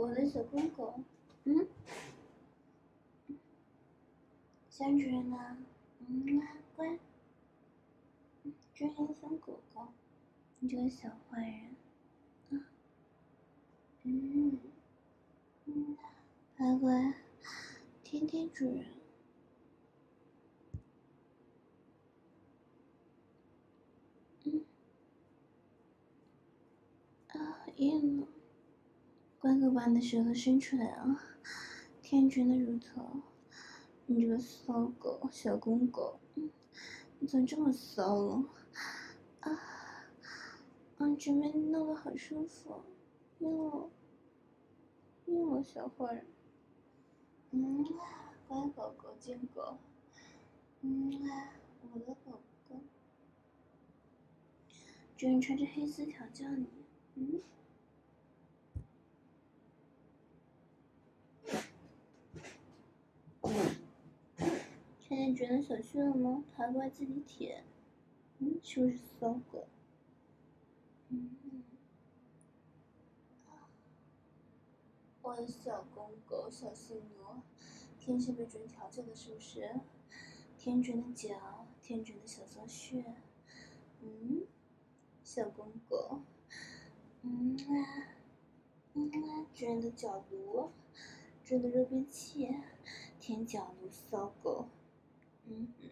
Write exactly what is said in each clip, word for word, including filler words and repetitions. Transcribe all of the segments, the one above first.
我的小公狗，嗯，想主人呢？嗯，乖。主人小狗狗，你这个小坏人。啊，嗯，嗯，乖乖，听听主人。嗯，啊，硬了。乖乖，把你的舌头伸出来啊！舔主人的乳头。你这个骚狗，小公狗，嗯，你怎么这么骚了？啊，啊，这边弄得好舒服，硬了，硬了，小坏人。嗯，乖狗狗，贱狗。嗯，我的狗狗。主人穿着黑丝调教你。嗯。看见主人的小穴了吗？爬过来自己舔。嗯，是不是骚狗？嗯。我的小公狗，小性奴，天生被主人调教的，是不是？舔主人的脚，舔主人的小骚穴。嗯，小公狗。嗯啊，嗯啊，主人的脚炉，主人的肉便器，舔脚炉，骚狗。嗯嗯。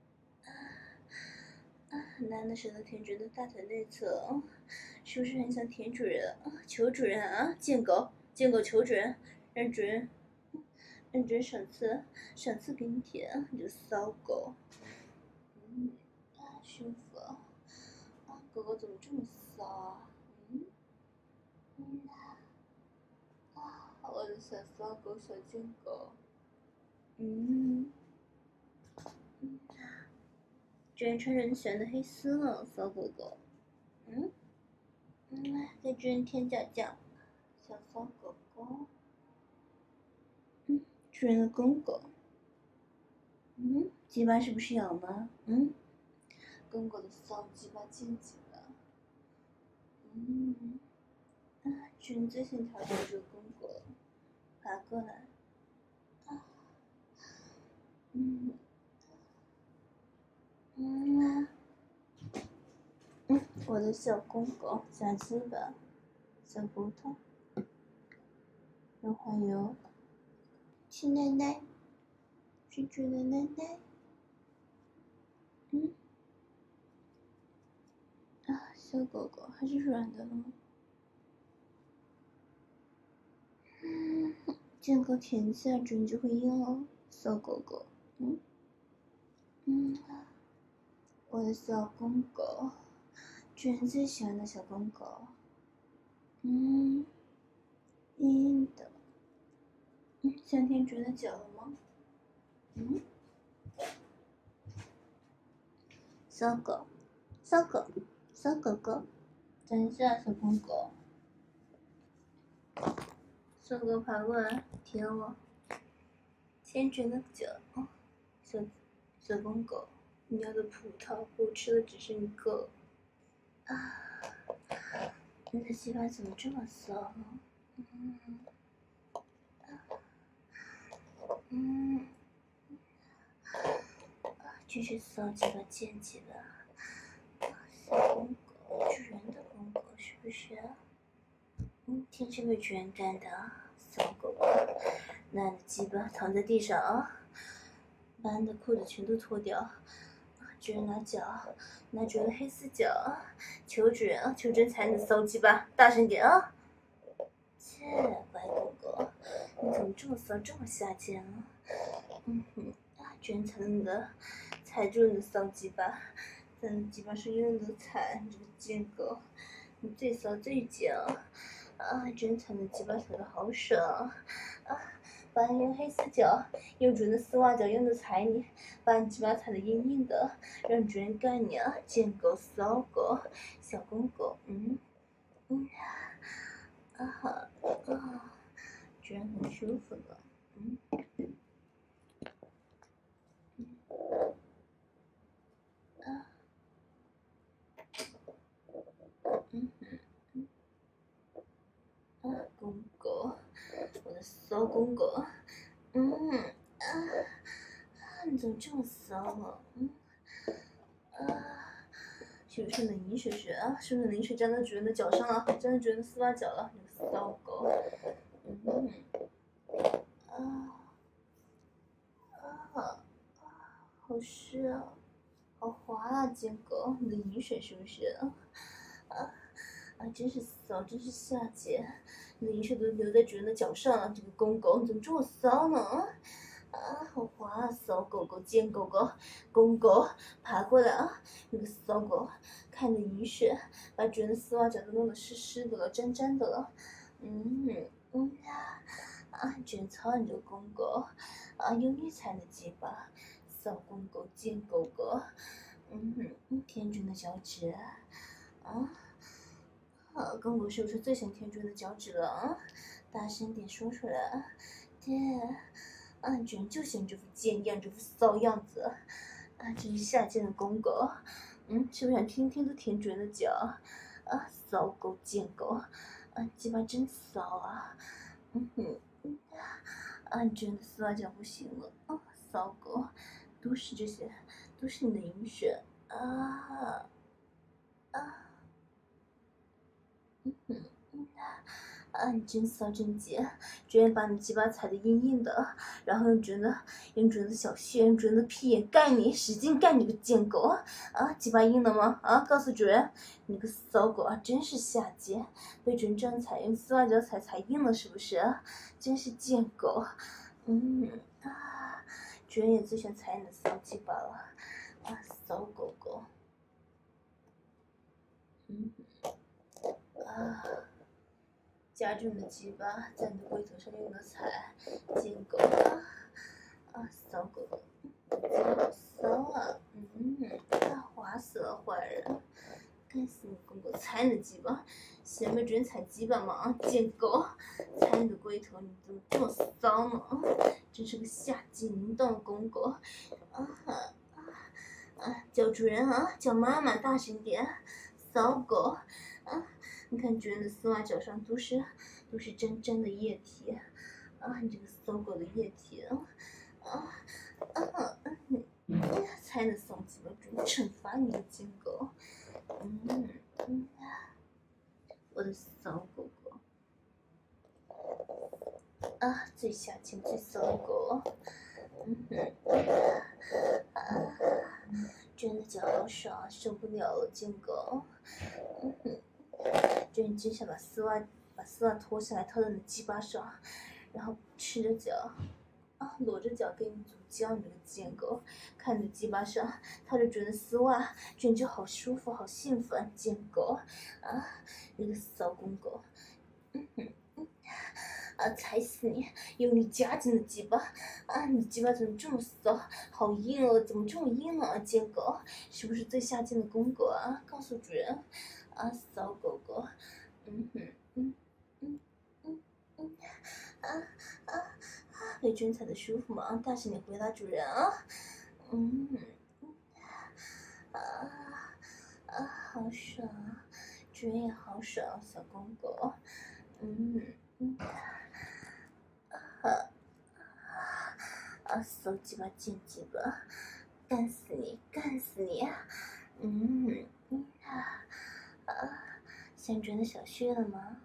啊，男的舌头舔主人的大腿内侧，是不是很想舔主人？求主人啊，贱狗，贱狗求主人，让主人，让主人赏赐，赏赐给你舔，你这骚狗。嗯，啊，舒服。啊，狗狗怎么这么骚啊？嗯，嗯啊，啊，我的小骚狗，小贱狗。嗯，嗯啊，主人穿着你喜欢的黑丝了，骚狗狗。嗯。嗯，给主人舔脚脚，小骚狗狗。嗯，主人的公狗。嗯，鸡巴是不是有吗？嗯，公狗的骚鸡巴尖紧了。嗯，啊，主人最想调教这个公狗了，爬过来。啊，嗯，嗯啊，嗯，我的小公狗，小鸡巴，小骨头，润滑油，亲奶奶，是主人的奶奶。嗯，啊，小狗狗还是软的了。嗯，贱狗舔一下，主人就会硬了，小狗狗。嗯，嗯，我的小公狗，主人最喜欢的小公狗。嗯，硬硬的。嗯，想舔主人的脚了吗？嗯，小狗，小狗，小狗狗，等一下，小公狗。小狗爬过来舔我，舔主人的脚。小小公狗，你要的葡萄我吃的只剩一个。啊，你的鸡巴怎么这么骚呢？嗯，嗯，真是骚鸡巴贱鸡巴。小公狗，主人的公狗是不是？嗯，天生被主人干的骚狗狗，拿你的鸡巴躺在地上啊，把你的裤子全都脱掉。主人拿脚，拿主人的黑丝脚，求主人啊，求主人踩你的骚鸡巴，大声点啊！切，乖狗狗，你怎么这么骚，这么下贱啊？嗯哼，啊，主人踩你的，踩住你的骚鸡巴，在你鸡巴上用力的踩，你这个贱狗，你最骚最贱啊！啊，主人踩你的鸡巴踩的好爽啊！把你用黑丝脚，用主人的丝袜脚用力踩你，把你鸡巴踩的硬硬的，让主人干你啊！贱狗、骚狗、小公狗，嗯，嗯，啊哈，啊，主人很舒服呢，嗯，嗯，啊，嗯嗯嗯，啊，公狗， 骚公狗，嗯啊啊，你怎么这么骚啊？嗯啊，是不是冷饮水水啊？是不是冷饮水沾到主人的脚上了？沾到主人的丝袜脚了？你个骚狗！嗯啊啊，好湿啊！好滑啊，贱狗！你的饮水是不是？啊啊，真是骚，真是下贱！你的饮水都流在主人的脚上了，这个公狗你怎么这么骚呢？啊，好滑啊！骚狗狗，贱狗狗，公狗，爬过来啊！你个骚狗，看你的饮水把主人的丝袜脚都弄得湿湿的了，沾沾的了。嗯嗯呀，啊，真操你这个公狗！啊，有你才能鸡巴！骚公狗，贱狗狗！嗯哼，天真的脚趾啊！啊，公狗是不是最喜欢天真的脚趾了啊？大声点说出来！对，啊，主人就喜欢这副贱样，这副骚样子！啊，真是下贱的公狗！嗯，是不是想听听都舔主人的脚？啊，骚狗贱狗！啊，鸡巴真骚啊！嗯哼，嗯啊，主人的丝袜脚不行了啊，骚狗！都是这些，都是你的饮水啊啊！嗯哼，嗯啊，你真骚真贱！主人把你鸡巴踩得硬硬的，然后用主人的用主人的小穴，用主人的屁眼干你，使劲干你个贱狗！啊，鸡巴硬了吗？啊，告诉主人，你个骚狗啊，真是下贱！被主人这样踩，用丝袜脚踩踩硬了是不是？真是贱狗！嗯啊，主人也最喜欢踩你的骚鸡巴了，啊，骚狗狗！嗯啊。夹住你的鸡巴，在你的龟头上用力踩，贱狗啊！啊，骚狗狗，好骚啊！嗯，啊，滑死了，坏人！该死你公狗，踩你的鸡巴！嫌被主人踩鸡巴吗？啊，贱狗！踩你的龟头，你怎么这么骚呢？真是个下贱淫荡的公狗！啊啊啊！叫主人啊，叫妈妈，大声点！骚狗！啊！你看主人的丝袜脚上都是都是真真的液体，啊，你这个骚狗的液体啊啊啊！你才能送鸡巴主人惩罚你的贱狗，嗯嗯，我的骚狗狗啊，最下贱最骚的狗，嗯哼啊，主人的脚好爽，受不了了，贱狗，嗯哼。就你真想把丝袜把丝袜脱下来套在你的鸡巴上，然后赤着脚啊，裸着脚给你组交，你这个贱狗！看你的鸡巴上套着主人的丝袜，这你就好舒服，好兴奋，贱狗！啊，你个骚公狗！嗯哼，嗯啊，踩死你！用力夹紧你的鸡巴！啊，你的鸡巴怎么这么骚？好硬哦，怎么这么硬啊，贱狗！是不是最下贱的公狗啊？告诉主人！啊，骚狗狗！嗯哼，嗯嗯嗯嗯，啊啊啊！被真踩的舒服吗？大声点回答主人啊！嗯嗯啊啊，好爽啊！主人也好爽，小公狗。嗯嗯啊啊！骚鸡巴贱鸡巴，干死你，干死你！嗯嗯啊啊！想主人的小穴了吗？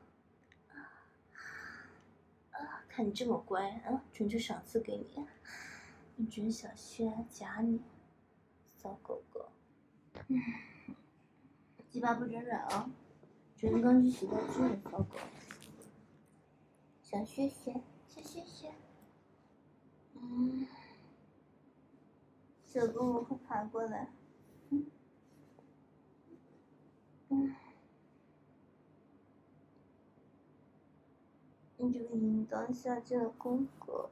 啊，看你这么乖啊，主人就赏赐给你，用主人小穴夹你，骚狗狗。嗯，鸡巴不准软啊，主人刚去洗澡去了，骚狗。小穴穴，小穴穴。嗯，小公狗快爬过来。嗯嗯，你这个淫荡下贱的公狗。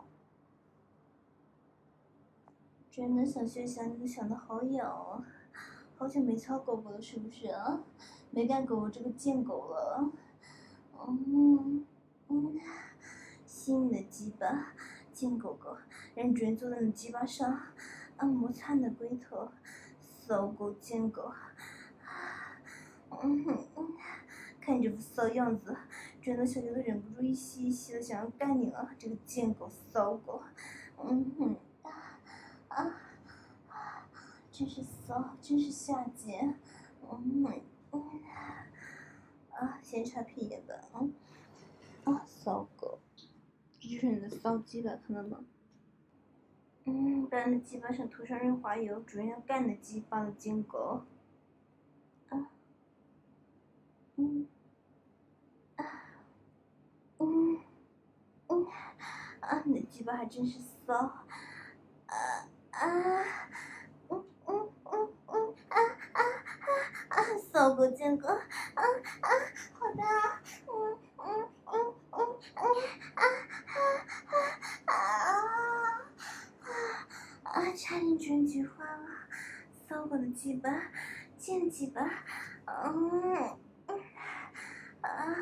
主人的小穴想你想的好痒哦，好久没操狗狗了是不是啊？没干狗狗这个贱狗了。嗯嗯，吸你的鸡巴，贱狗狗，让主人坐在你鸡巴上，按摩擦你的龟头，骚狗贱狗。嗯哼嗯，看这副骚样子， 真的小姐都忍不住一吸一吸的想要干你了，这个贱狗骚狗，嗯哼啊啊啊，真是骚，真是下贱，嗯嗯啊，先擦屁眼吧，嗯啊，骚狗，这就是你的骚鸡吧，看到吗？嗯，不然的鸡巴上涂上润滑油，主人要干的鸡巴的贱狗，啊，嗯啊嗯。嗯，啊，你的鸡巴还真是骚，啊啊，嗯嗯嗯嗯啊啊啊啊，骚狗贱狗，啊啊，好的，嗯嗯嗯嗯嗯啊啊啊啊啊，差点卷菊花了，骚狗的鸡巴，贱鸡巴，嗯嗯啊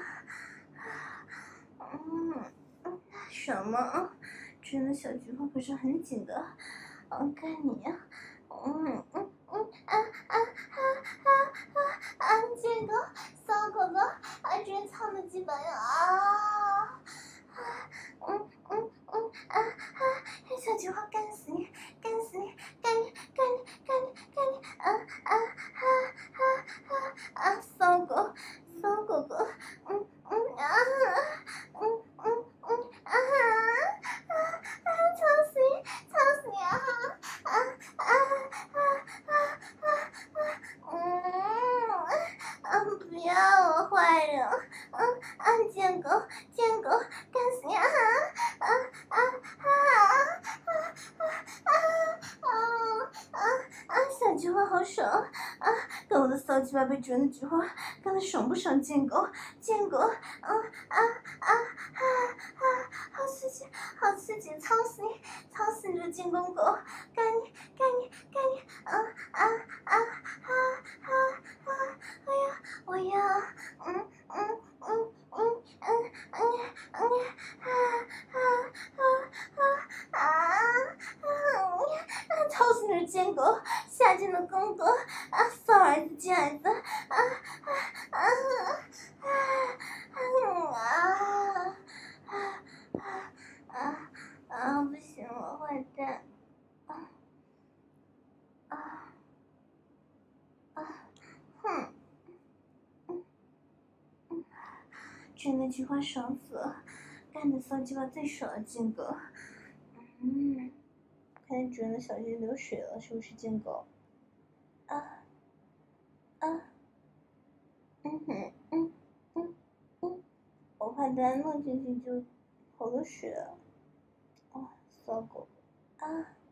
嗯。什么？真的小菊花可是很紧的，我看你呀，嗯嗯嗯啊啊啊啊啊啊！这个骚狗狗啊，真操的基本啊！嗯嗯嗯啊啊！小菊花干死你，干死你，干你，干你，干你，干你！啊啊啊啊啊啊！骚狗，骚狗狗，嗯嗯啊，嗯嗯嗯啊啊啊！操死你，操死你啊！啊啊啊啊啊啊！嗯啊！不要啊，坏人！嗯啊，贱狗，贱狗，干死你啊！啊啊啊啊啊啊啊啊！小菊花好爽啊！跟我的骚鸡巴被卷的菊花，干的爽不爽？贱狗，贱狗，啊啊啊啊啊！好刺激，好刺激！操死你，操死你这贱公狗！干你，干你，干你！啊啊啊啊啊啊！我要，我要，嗯嗯嗯嗯嗯嗯嗯啊啊啊啊啊！啊！操死你这贱狗，下贱的公狗啊！骚儿子，贱儿子！啊啊啊啊啊啊啊啊啊！不行了，坏蛋！啊啊啊！哼！嗯嗯，真的菊花爽死了，干的骚鸡巴最爽了，贱狗！嗯，看见主人的小穴流水了，是不是贱狗？啊啊！嗯哼，嗯嗯嗯，我怕它弄进去就好多水了。啊，骚狗！啊，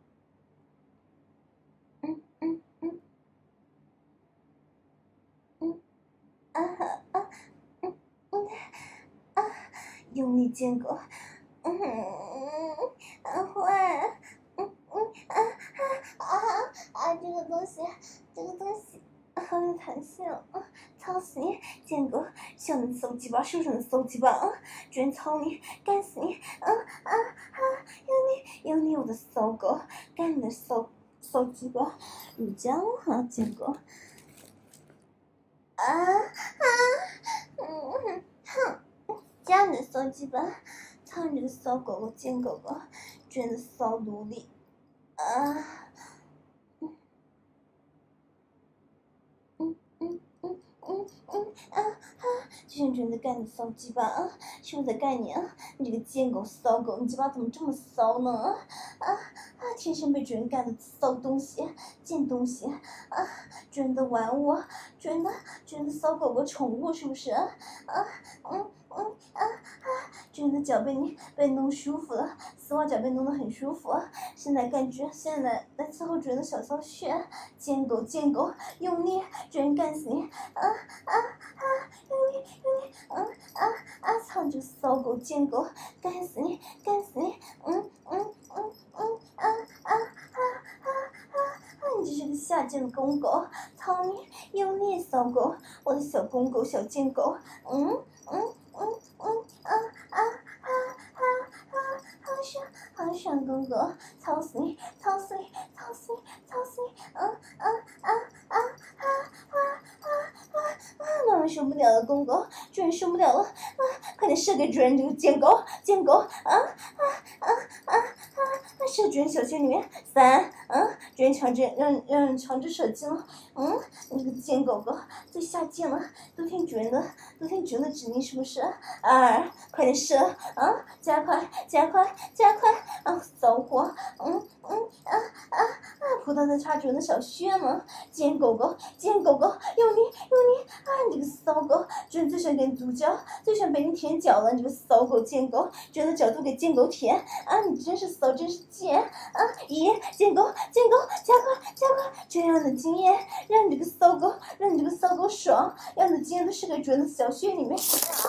嗯嗯嗯嗯啊啊嗯嗯啊，用力贱狗！嗯啊坏！嗯嗯啊啊啊啊！这个东西，这个东西。好有弹性啊！操死你，贱狗！小能骚鸡巴，是不是能骚鸡巴啊？居然操你，干死你！啊啊啊！有你，有你，我的骚狗，干你的骚骚鸡巴，乳浆啊，贱狗！啊啊！嗯哼，加你的骚鸡巴，操你这个骚狗狗，贱狗狗，真的骚奴隶！啊！嗯嗯嗯嗯嗯啊啊！就像真的干你骚鸡巴啊！是不是在干你啊？你这个贱狗骚狗，你鸡巴怎么这么骚呢？啊啊啊！天生被主人干的骚东西，贱东西啊！主人的玩物，主人的主人的骚狗狗宠物是不是啊？啊嗯嗯啊啊！主人的脚被你被弄舒服了，丝袜脚被弄得很舒服啊！现在感觉现在来伺候主人的小骚穴，贱狗贱狗，用力！主人干死你！啊啊啊！用力用力！嗯啊啊！操你这个骚狗贱狗，干死你干死你！嗯嗯嗯嗯啊啊啊啊啊啊！你这是个下贱的公狗，操你！用力骚狗，我的小公狗小贱狗！嗯嗯嗯嗯啊啊啊啊啊！好爽好爽公狗，操死你操死你操死你操死你！嗯嗯啊啊啊啊啊啊啊！ 啊，受不了了，公狗，主人受不了了，啊，快点射给主人这个贱狗，贱狗，啊啊啊啊啊！射主人小穴里面，三，嗯，主人强制让让人强制射精了，嗯，那个贱狗狗最下贱了，都听主人的，都听主人的指令是不是？二，快点射，啊，加快，加快，加快，啊，骚货，嗯嗯啊啊啊！不断的插主人的小穴嘛，贱狗狗，贱狗狗，用力用力啊！你这个骚狗，主人最喜欢给你足脚，最喜欢被你舔脚了，你这个骚狗贱狗，主人的脚都给贱狗舔啊！你真是骚，真是贱啊！一，贱狗，贱狗，加快加快，这样的经验，让你这个骚狗，让你这个骚狗爽，让你的经验都射给主人的小穴里面，